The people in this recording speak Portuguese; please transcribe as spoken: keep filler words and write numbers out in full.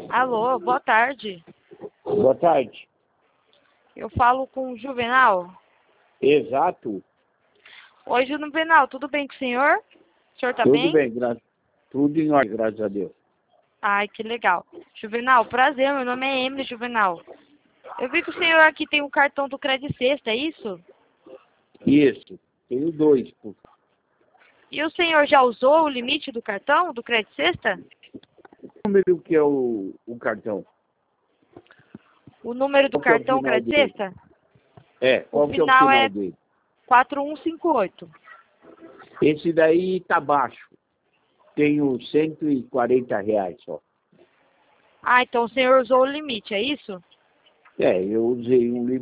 Alô, boa tarde. Boa tarde. Eu falo com o Juvenal. Exato. Oi, Juvenal, tudo bem com o senhor? O senhor tá Tudo bem? bem, gra... tudo em ordem, graças a Deus. Ai, que legal. Juvenal, prazer, meu nome é Emily Juvenal. Eu vi que o senhor aqui tem um cartão do Credit Sexta, é isso? Isso, tenho dois. Pô. E o senhor já usou o limite do cartão, do Credit Sexta? O número que é o, o cartão? O número do Qual que é o cartão final Credit dele? Sexta? É, qual O que é o final final é dele? quatro um cinco oito. Esse daí tá baixo. Tenho cento e quarenta reais só. Ah, então o senhor usou o limite, é isso? É, eu usei um